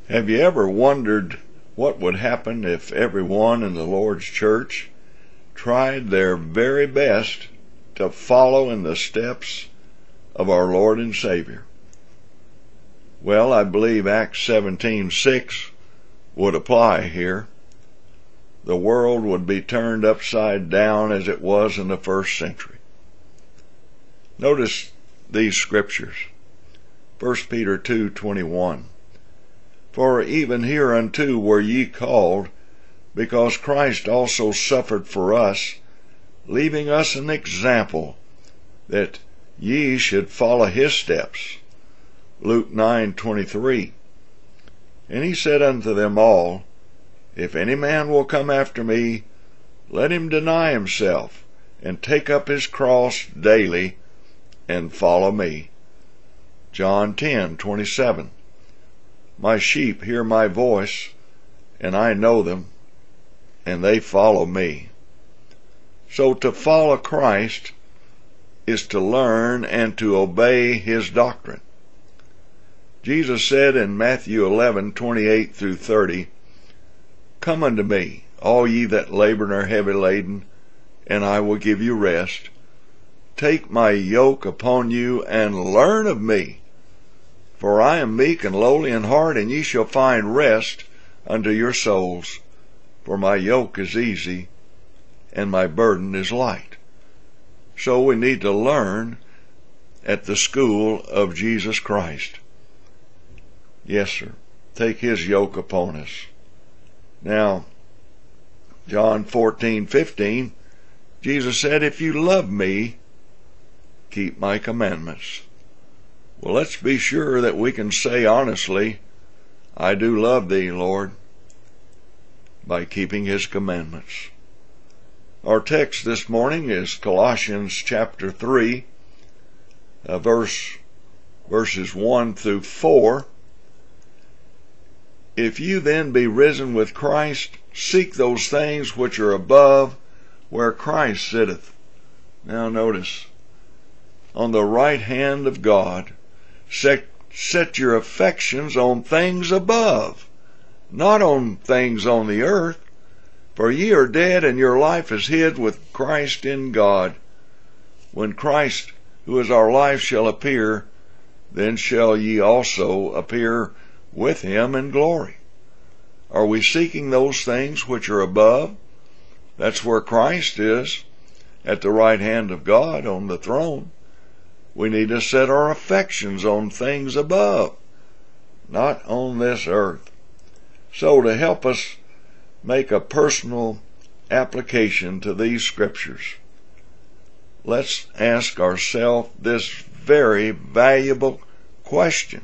Have you ever wondered what would happen if everyone in the Lord's church tried their very best to follow in the steps of our Lord and Savior? Well, I believe Acts 17:6 would apply here. The world would be turned upside down as it was in the first century. Notice these scriptures. 1 Peter 2:21. For even hereunto were ye called, because Christ also suffered for us, leaving us an example, that ye should follow his steps. Luke 9:23. And he said unto them all, If any man will come after me, let him deny himself, and take up his cross daily, and follow me. John 10:27. My sheep hear my voice, and I know them, and they follow me. So to follow Christ is to learn and to obey his doctrine. Jesus said in Matthew 11:28 through 30, Come unto me, all ye that labor and are heavy laden, and I will give you rest. Take my yoke upon you, and learn of me. For I am meek and lowly in heart, and ye shall find rest unto your souls. For my yoke is easy, and my burden is light. So we need to learn at the school of Jesus Christ. Yes, sir. Take his yoke upon us. Now, John 14:15, Jesus said, If you love me, keep my commandments. Well, let's be sure that we can say honestly, I do love thee, Lord, by keeping his commandments. Our text this morning is Colossians chapter 3, verses 1 through 4. If you then be risen with Christ, seek those things which are above, where Christ sitteth. Now notice, on the right hand of God. Set your affections on things above, not on things on the earth. For ye are dead, and your life is hid with Christ in God. When Christ, who is our life, shall appear, then shall ye also appear with him in glory. Are we seeking those things which are above? That's where Christ is, at the right hand of God on the throne. We need to set our affections on things above, not on this earth. So to help us make a personal application to these scriptures, let's ask ourselves this very valuable question.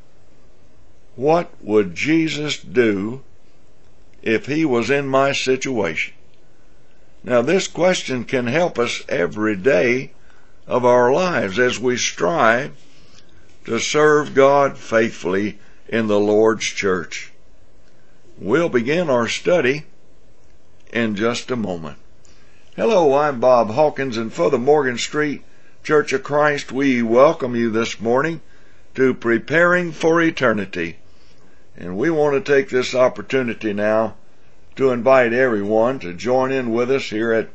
What would Jesus do if he was in my situation? Now, this question can help us every day of our lives as we strive to serve God faithfully in the Lord's church. We'll begin our study in just a moment. Hello, I'm Bob Hawkins, and for the Morgan Street Church of Christ, we welcome you this morning to Preparing for Eternity. And we want to take this opportunity now to invite everyone to join in with us here at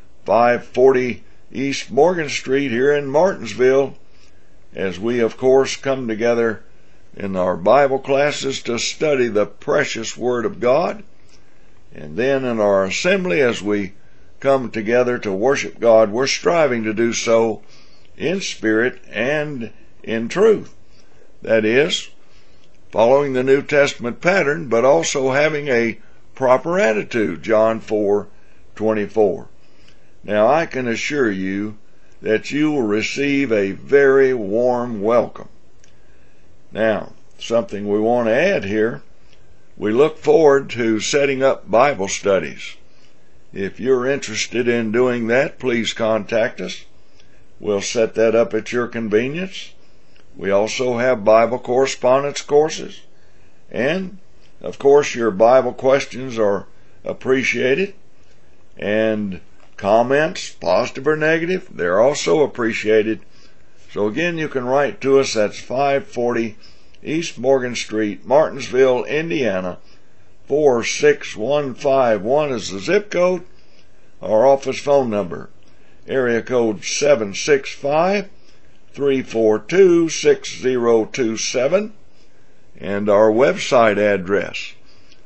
540 East Morgan Street here in Martinsville, as we of course come together in our Bible classes to study the precious Word of God, and then in our assembly as we come together to worship God. We're striving to do so in spirit and in truth. That is, following the New Testament pattern, but also having a proper attitude, John 4:24. Now, I can assure you that you will receive a very warm welcome. Now, something we want to add here, we look forward to setting up Bible studies. If you're interested in doing that, please contact us. We'll set that up at your convenience. We also have Bible correspondence courses, and, of course, your Bible questions are appreciated, and comments, positive or negative, they're also appreciated. So again, you can write to us. That's 540 East Morgan Street, Martinsville, Indiana, 46151 is the zip code. Our office phone number, area code 765-342-6027, and our website address,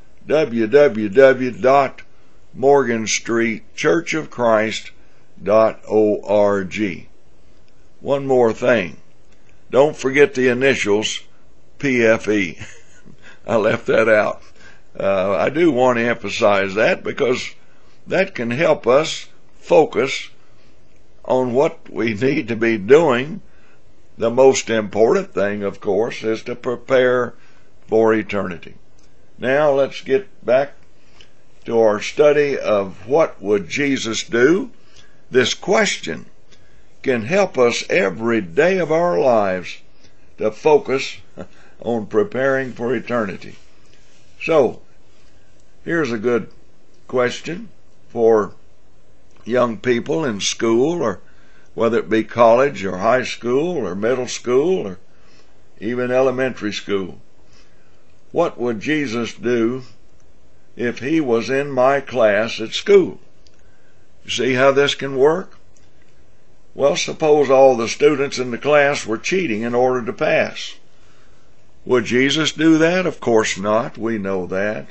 www.morganstreetchurchofchrist.org. One more thing. Don't forget the initials PFE. I left that out. I do want to emphasize that because that can help us focus on what we need to be doing. The most important thing, of course, is to prepare for eternity. Now let's get back to our study of what would Jesus do. This question can help us every day of our lives to focus on preparing for eternity. So, here's a good question for young people in school, or whether it be college or high school or middle school or even elementary school. What would Jesus do if he was in my class at school? You see how this can work? Well, suppose all the students in the class were cheating in order to pass. Would Jesus do that? Of course not. We know that.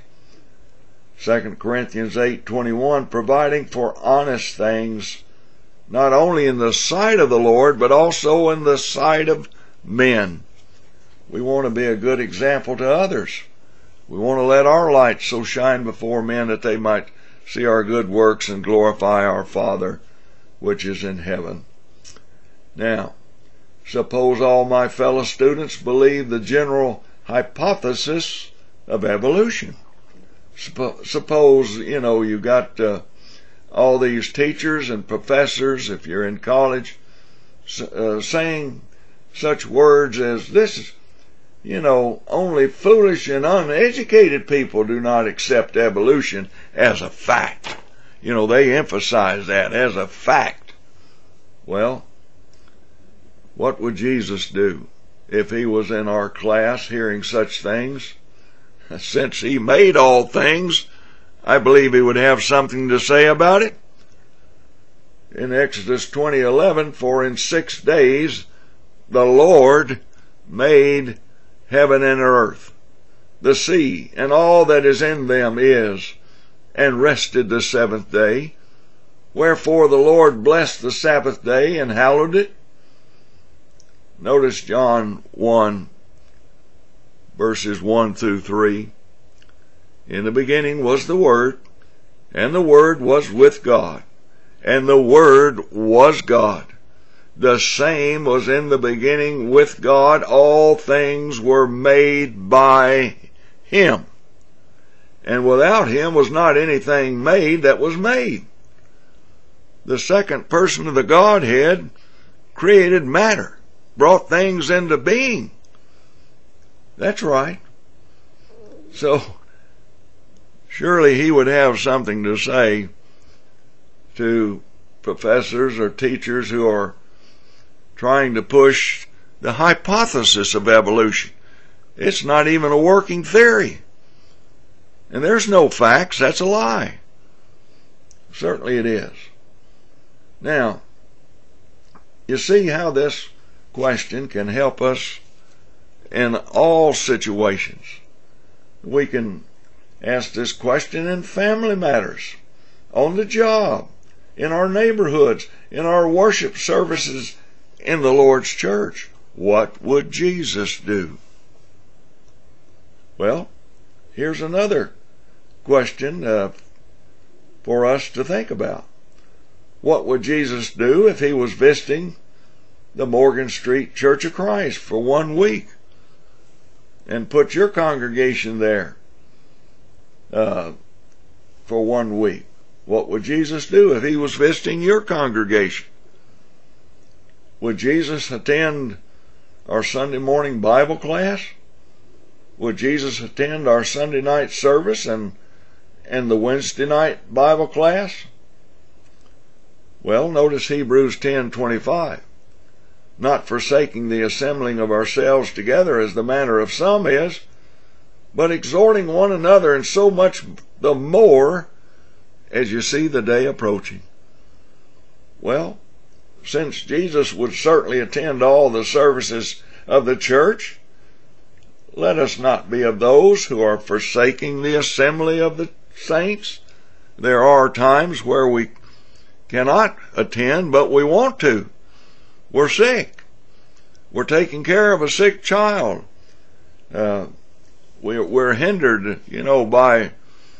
2 Corinthians 8:21, providing for honest things, not only in the sight of the Lord, but also in the sight of men. We want to be a good example to others. We want to let our light so shine before men that they might see our good works and glorify our Father which is in heaven. Now, suppose all my fellow students believe the general hypothesis of evolution. Suppose, you got all these teachers and professors, if you're in college, saying such words as this, only foolish and uneducated people do not accept evolution as a fact. They emphasize that as a fact. Well, what would Jesus do if he was in our class hearing such things? Since he made all things, I believe he would have something to say about it. In Exodus 20:11, for in 6 days the Lord made heaven and earth, the sea, and all that is in them is, and rested the seventh day. Wherefore the Lord blessed the Sabbath day and hallowed it. Notice John 1, verses 1 through 3. In the beginning was the Word, and the Word was with God, and the Word was God. The same was in the beginning with God. All things were made by him, and without him was not anything made that was made. The second person of the Godhead created matter, brought things into being. That's right. So, surely he would have something to say to professors or teachers who are trying to push the hypothesis of evolution. It's not even a working theory. And there's no facts. That's a lie. Certainly it is. Now, you see how this question can help us in all situations. We can ask this question in family matters, on the job, in our neighborhoods, in our worship services in the Lord's church. What would Jesus do? Well, here's another question for us to think about. What would Jesus do if he was visiting the Morgan Street Church of Christ for 1 week and put your congregation there for 1 week? What would Jesus do if he was visiting your congregation? Would Jesus attend our Sunday morning Bible class? Would Jesus attend our Sunday night service and the Wednesday night Bible class? Well, notice Hebrews 10:25. not forsaking the assembling of ourselves together as the manner of some is, but exhorting one another, and so much the more as you see the day approaching. Well, since Jesus would certainly attend all the services of the church, let us not be of those who are forsaking the assembly of the saints. There are times where we cannot attend, but we want to. We're sick. We're taking care of a sick child. We're hindered, by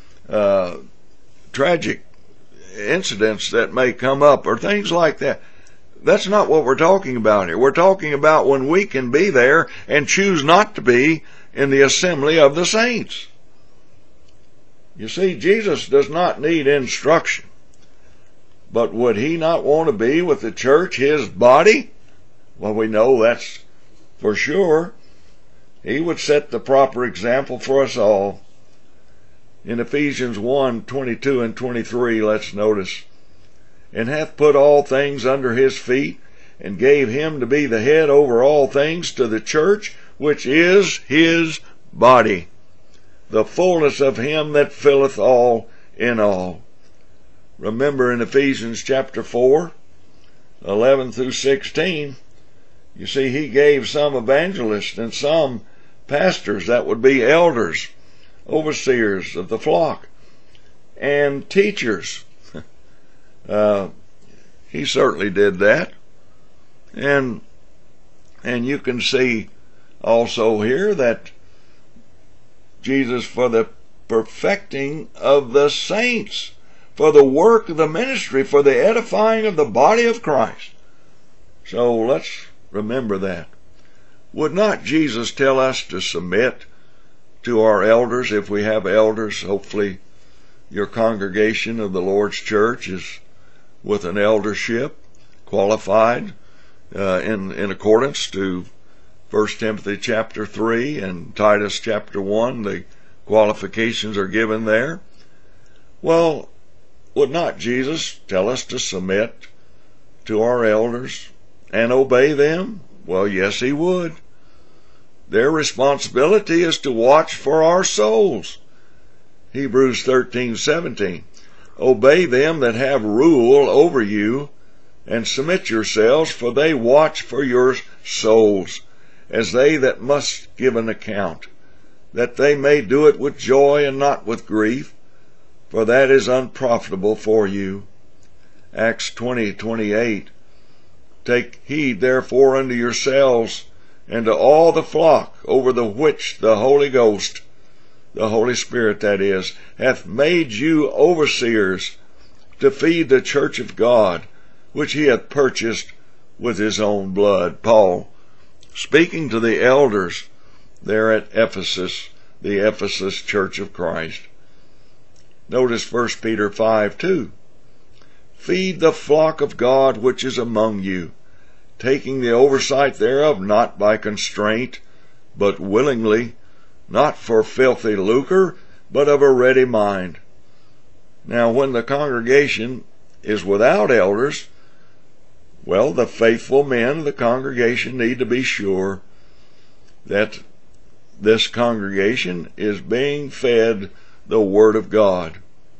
tragic incidents that may come up or things like that. That's not what we're talking about here. We're talking about when we can be there and choose not to be in the assembly of the saints. You see, Jesus does not need instruction. But would he not want to be with the church, his body? Well, we know that's for sure. He would set the proper example for us all. In Ephesians 1:22 and 23, let's notice, and hath put all things under his feet, and gave him to be the head over all things to the church, which is his body, the fullness of him that filleth all in all. Remember in Ephesians chapter 4, 11 through 16, you see he gave some evangelists and some pastors, that would be elders, overseers of the flock, and teachers. He certainly did that. And you can see also here that Jesus, for the perfecting of the saints, for the work of the ministry, for the edifying of the body of Christ. So let's remember that. Would not Jesus tell us to submit to our elders if we have elders? Hopefully your congregation of the Lord's church is with an eldership qualified in accordance to 1 Timothy chapter 3 and Titus chapter 1. The qualifications are given there. Well, would not Jesus tell us to submit to our elders and obey them? Well, yes, he would. Their responsibility is to watch for our souls. Hebrews 13:17. Obey them that have rule over you, and submit yourselves, for they watch for your souls, as they that must give an account, that they may do it with joy and not with grief, for that is unprofitable for you. Acts 20:28. Take heed therefore unto yourselves and to all the flock over the which the Holy Ghost, the Holy Spirit that is, hath made you overseers to feed the church of God, which he hath purchased with his own blood. Paul, speaking to the elders there at Ephesus, the Ephesus church of Christ. Notice 1 Peter 5:2. Feed the flock of God which is among you, taking the oversight thereof, not by constraint, but willingly, not for filthy lucre, but of a ready mind. Now, when the congregation is without elders, well, the faithful men of the congregation need to be sure that this congregation is being fed the Word of God.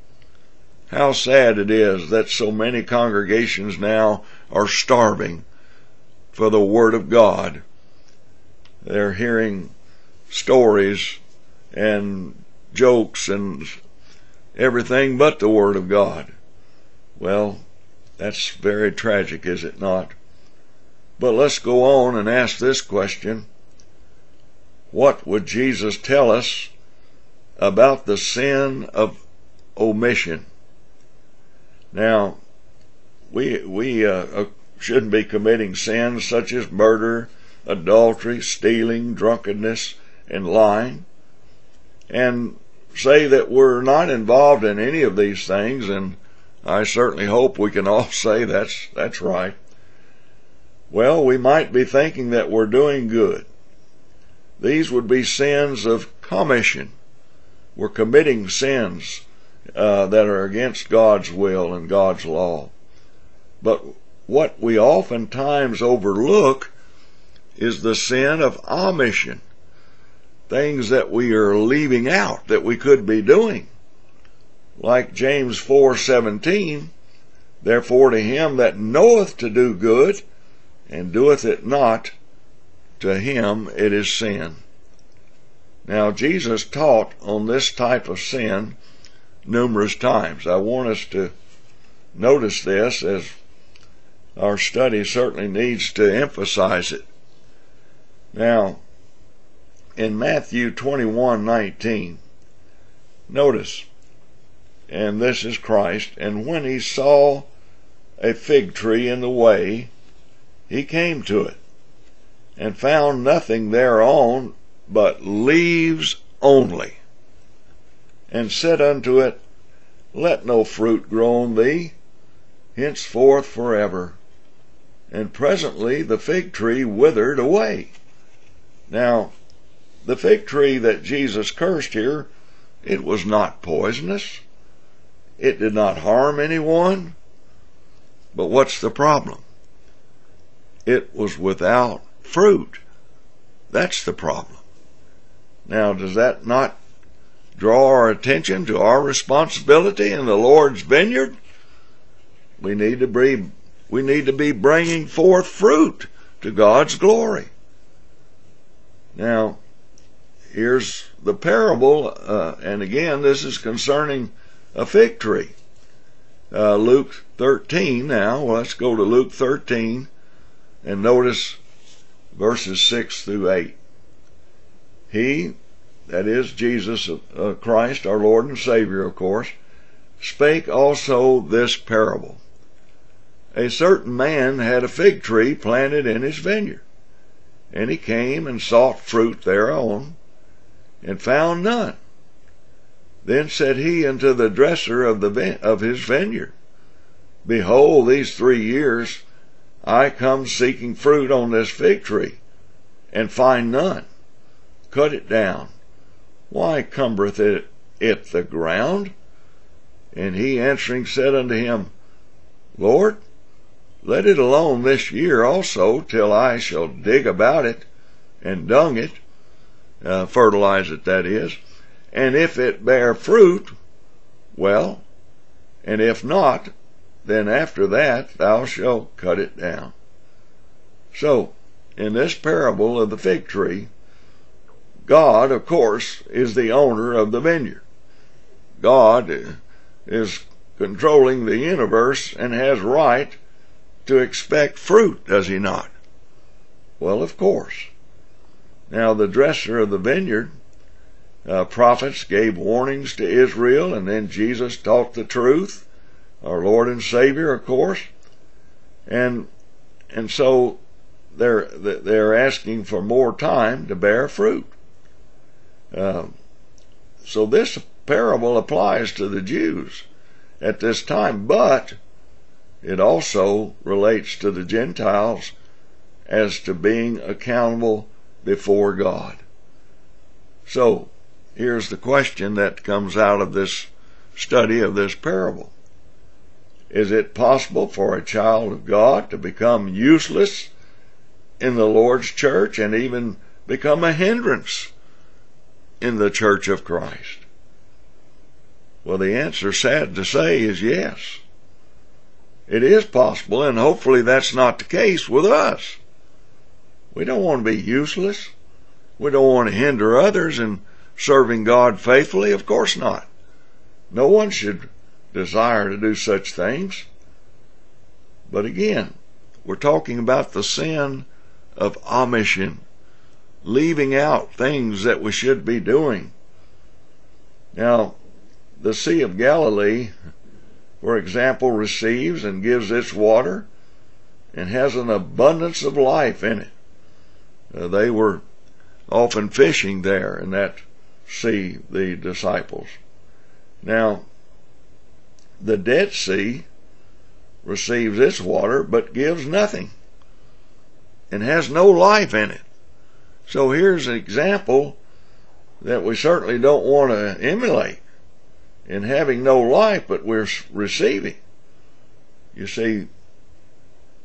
How sad it is that so many congregations now are starving for the Word of God. They're hearing stories and jokes and everything but the Word of God. Well, that's very tragic, is it not? But let's go on and ask this question. What would Jesus tell us about the sin of omission? Now, we shouldn't be committing sins such as murder, adultery, stealing, drunkenness, and lying, and say that we're not involved in any of these things, and I certainly hope we can all say that's right. Well, we might be thinking that we're doing good. These would be sins of commission. We're committing sins that are against God's will and God's law. But what we oftentimes overlook is the sin of omission. Things that we are leaving out that we could be doing. Like James 4:17, therefore to him that knoweth to do good, and doeth it not, to him it is sin. Now Jesus taught on this type of sin numerous times. I want us to notice this, as our study certainly needs to emphasize it. Now, in Matthew 21:19, notice, and this is Christ, and when he saw a fig tree in the way, he came to it, and found nothing thereon but leaves only, and said unto it, let no fruit grow on thee henceforth forever. And presently the fig tree withered away. Now, the fig tree that Jesus cursed here, it was not poisonous. It did not harm anyone. But what's the problem? It was without fruit. That's the problem. Now, does that not draw our attention to our responsibility in the Lord's vineyard? We need to be bringing forth fruit to God's glory. Now, here's the parable, and again, this is concerning a fig tree. Luke 13 now. Let's go to Luke 13 and notice verses 6 through 8. He, that is Jesus Christ, our Lord and Savior, of course, spake also this parable. A certain man had a fig tree planted in his vineyard, and he came and sought fruit thereon, and found none. Then said he unto the dresser of his vineyard, behold, these 3 years I come seeking fruit on this fig tree, and find none. Cut it down. Why cumbereth it the ground? And he answering said unto him, Lord, let it alone this year also, till I shall dig about it, and dung it, fertilize it, that is, and if it bear fruit, well, and if not, then after that thou shalt cut it down. So, in this parable of the fig tree, God, of course, is the owner of the vineyard. God is controlling the universe and has right to expect fruit, does he not? Well, of course. Now, the dresser of the vineyard, prophets gave warnings to Israel, and then Jesus taught the truth, our Lord and Savior, of course. And so they're asking for more time to bear fruit. So this parable applies to the Jews at this time, but it also relates to the Gentiles as to being accountable before God. So, here's the question that comes out of this study of this parable. Is it possible for a child of God to become useless in the Lord's church and even become a hindrance in the church of Christ? Well, the answer, sad to say, is yes. It is possible, and hopefully that's not the case with us. We don't want to be useless. We don't want to hinder others in serving God faithfully. Of course not. No one should desire to do such things. But again, we're talking about the sin of omission, leaving out things that we should be doing. Now, the Sea of Galilee, for example, receives and gives its water and has an abundance of life in it. They were often fishing there in that sea, the disciples. Now, the Dead Sea receives its water but gives nothing and has no life in it. So here's an example that we certainly don't want to emulate, in having no life but we're receiving. You see,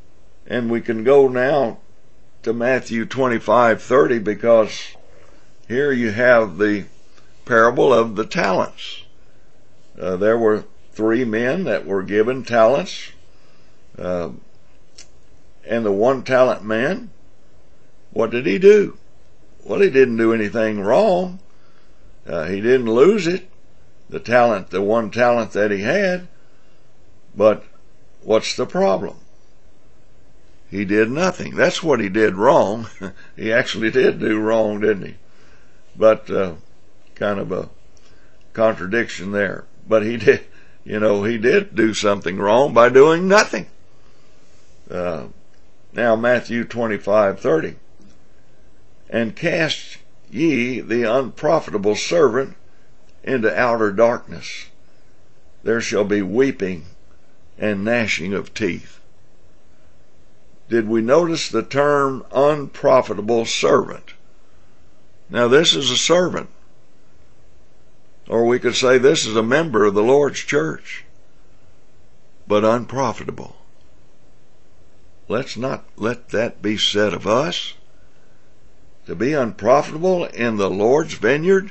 And we can go now to Matthew 25:30, because here you have the parable of the talents. There were 3 men that were given talents, and the 1-talent man, what did he do? Well, he didn't do anything wrong. He didn't lose it, the 1 talent that he had. But what's the problem? He did nothing. That's what he did wrong. He actually did do wrong, didn't he? But kind of a contradiction there. But he did, he did do something wrong by doing nothing. Now Matthew 25:30. And cast ye the unprofitable servant into outer darkness. There shall be weeping and gnashing of teeth. Did we notice the term unprofitable servant? Now this is a servant. Or we could say this is a member of the Lord's church. But unprofitable. Let's not let that be said of us. To be unprofitable in the Lord's vineyard.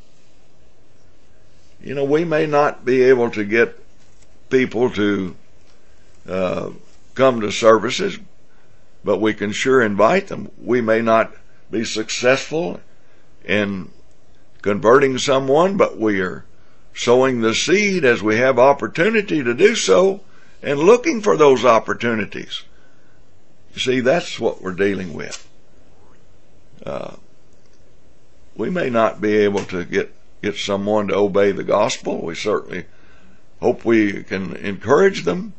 We may not be able to get people to come to services, but we can sure invite them. We may not be successful in converting someone, but we are sowing the seed as we have opportunity to do so, and looking for those opportunities. You see, that's what we're dealing with. We may not be able to get someone to obey the gospel. We certainly hope we can encourage them,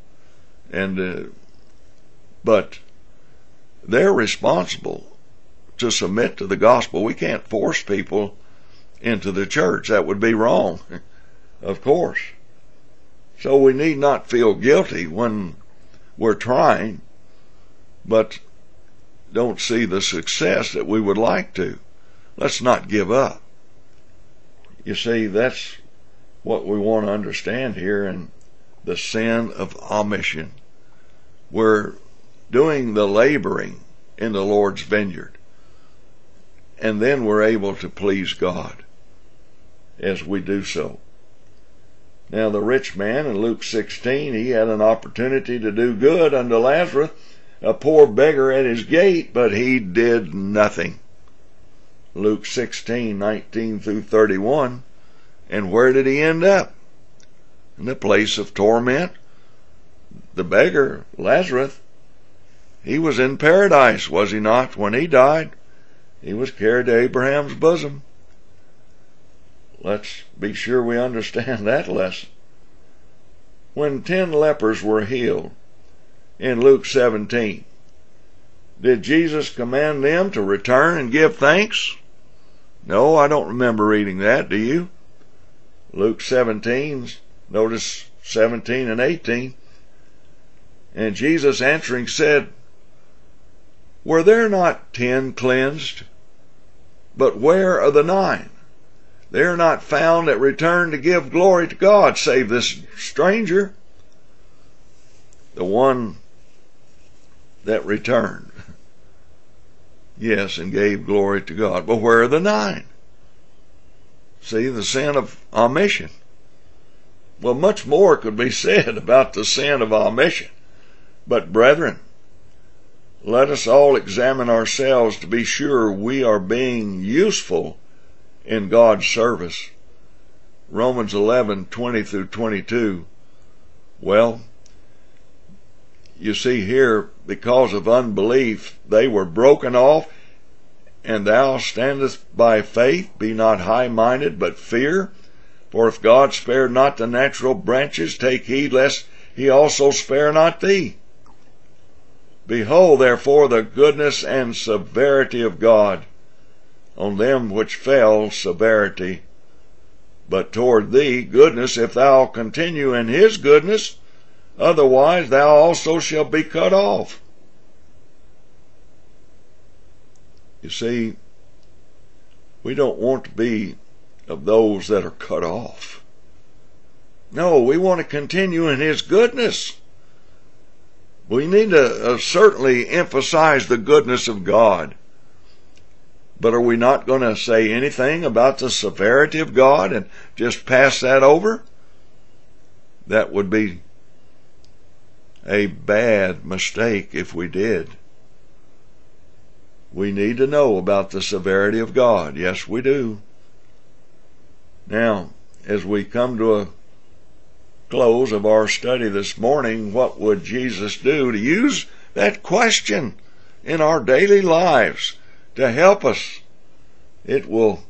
but they're responsible to submit to the gospel. We can't force people into the church. That would be wrong, of course. So we need not feel guilty when we're trying, but don't see the success that we would like to. Let's not give up. You see, that's what we want to understand here in the sin of omission. We're doing the laboring in the Lord's vineyard, and then we're able to please God as we do so. Now the rich man in Luke 16, he had an opportunity to do good unto Lazarus, a poor beggar at his gate, but he did nothing. Luke 16:19 through 31. And where did he end up? In the place of torment. The beggar, Lazarus, he was in paradise, was he not? When he died, he was carried to Abraham's bosom. Let's be sure we understand that lesson. When 10 lepers were healed in Luke 17, did Jesus command them to return and give thanks? No, I don't remember reading that. Do you? Luke 17, notice 17 and 18. And Jesus answering said, Were there not 10 cleansed? But where are the 9? They are not found that return to give glory to God, save this stranger, the one that returned. Yes, and gave glory to God. But where are the 9? See, the sin of omission. Well, much more could be said about the sin of omission. But brethren, let us all examine ourselves to be sure we are being useful in God's service. Romans 11:20 through 22. Well, you see here, because of unbelief, they were broken off. And thou standest by faith, be not high-minded, but fear. For if God spared not the natural branches, take heed lest he also spare not thee. Behold, therefore, the goodness and severity of God. On them which fell, severity. But toward thee, goodness, if thou continue in his goodness. Otherwise thou also shalt be cut off. You see, we don't want to be of those that are cut off. No, we want to continue in his goodness. We need to certainly emphasize the goodness of God. But are we not going to say anything about the severity of God and just pass that over? That would be a bad mistake if we did. We need to know about the severity of God. Yes, we do. Now, as we come to a close of our study this morning, what would Jesus do? To use that question in our daily lives to help us. It will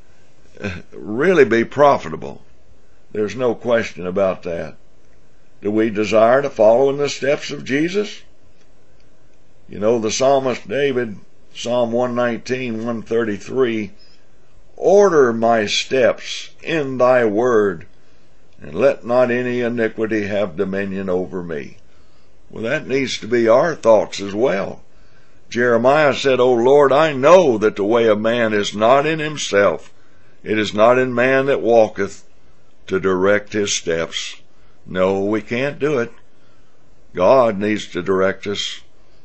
really be profitable. There's no question about that. Do we desire to follow in the steps of Jesus? You know, the psalmist David, Psalm 119, 133, order my steps in thy word, and let not any iniquity have dominion over me. Well, that needs to be our thoughts as well. Jeremiah said, O Lord, I know that the way of man is not in himself. It is not in man that walketh to direct his steps. No, we can't do it. God needs to direct us,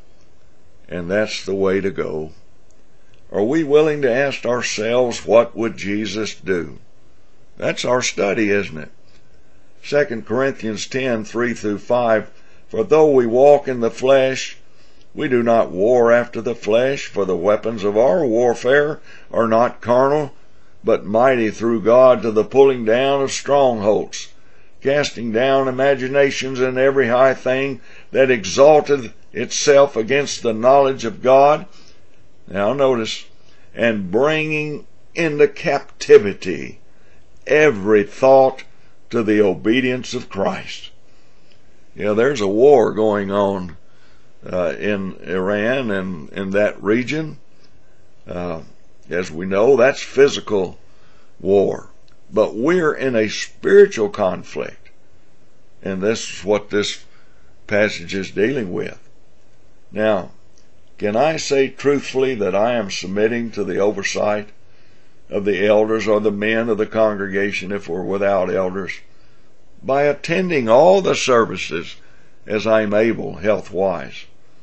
and that's the way to go. Are we willing to ask ourselves, what would Jesus do? That's our study, isn't it? 2 Corinthians 10, 3 through 5, for though we walk in the flesh, we do not war after the flesh, for the weapons of our warfare are not carnal, but mighty through God to the pulling down of strongholds, casting down imaginations and every high thing that exalteth itself against the knowledge of God. Now notice, and bringing into captivity every thought to the obedience of Christ. You know, there's a war going on in Iran and in that region. As we know, that's physical war. But we're in a spiritual conflict. And this is what this passage is dealing with. Now, can I say truthfully that I am submitting to the oversight of the elders or the men of the congregation if we're without elders, by attending all the services as I'm able, health-wise?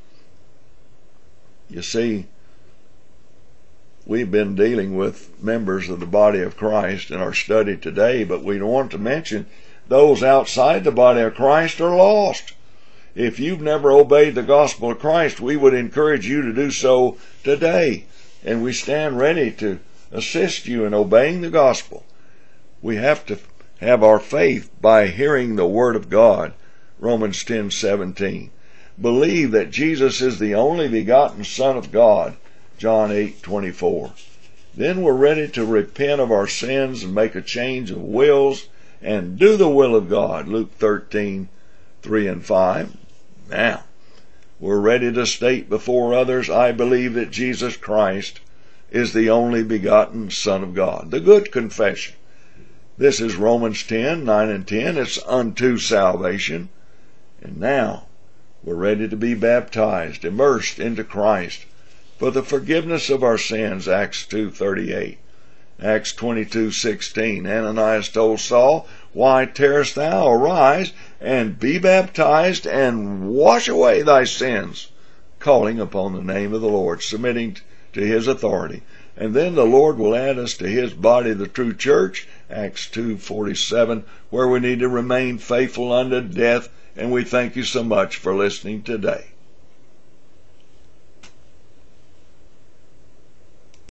You see, we've been dealing with members of the body of Christ in our study today, but we don't want to mention those outside the body of Christ are lost. If you've never obeyed the gospel of Christ, we would encourage you to do so today, and we stand ready to assist you in obeying the gospel. We have to have our faith by hearing the word of God, Romans 10:17. Believe that Jesus is the only begotten Son of God, John 8:24. Then we're ready to repent of our sins and make a change of wills and do the will of God, Luke 13:3 and 5. Now, we're ready to state before others, I believe that Jesus Christ is the only begotten Son of God. The good confession. This is Romans 10:9 and 10. It's unto salvation. And now, we're ready to be baptized, immersed into Christ, for the forgiveness of our sins, Acts 2:38. Acts 22:16, Ananias told Saul, why tarriest thou? Arise and be baptized and wash away thy sins, calling upon the name of the Lord, submitting to his authority. And then the Lord will add us to his body, the true church, Acts 2:47, where we need to remain faithful unto death. And we thank you so much for listening today.